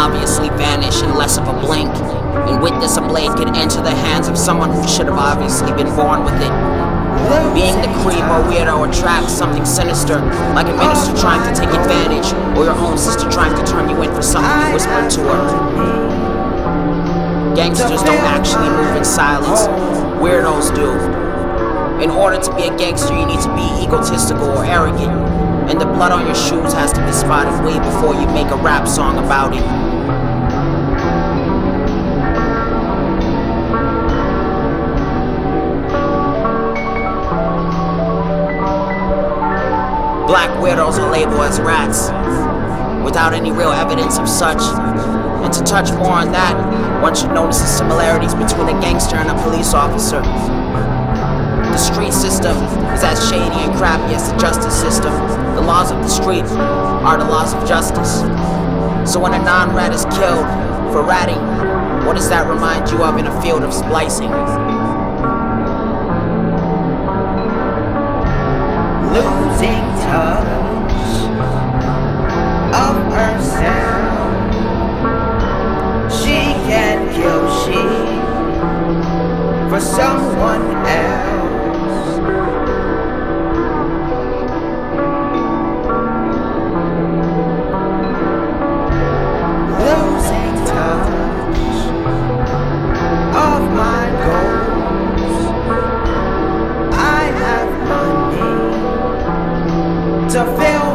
obviously vanish in less of a blink. And with this, a blade can enter the hands of someone who should have obviously been born with it. Being the creep or weirdo attracts something sinister, like a minister trying to take advantage, or your own sister trying to turn you in for something you whispered to her. Gangsters don't actually move in silence, weirdos do. In order to be a gangster, you need to be egotistical or arrogant, and the blood on your shoes has to be spotted way before you make a rap song about it. Black weirdos are labeled as rats, without any real evidence of such. And to touch more on that, one should notice the similarities between a gangster and a police officer. The street system is as shady and crappy as the justice system. The laws of the street are the laws of justice. So when a non-rat is killed for ratting, what does that remind you of in a field of splicing? Losing touch of herself, she can kill sheep for someone else. Losing touch of my goals. I have money to fill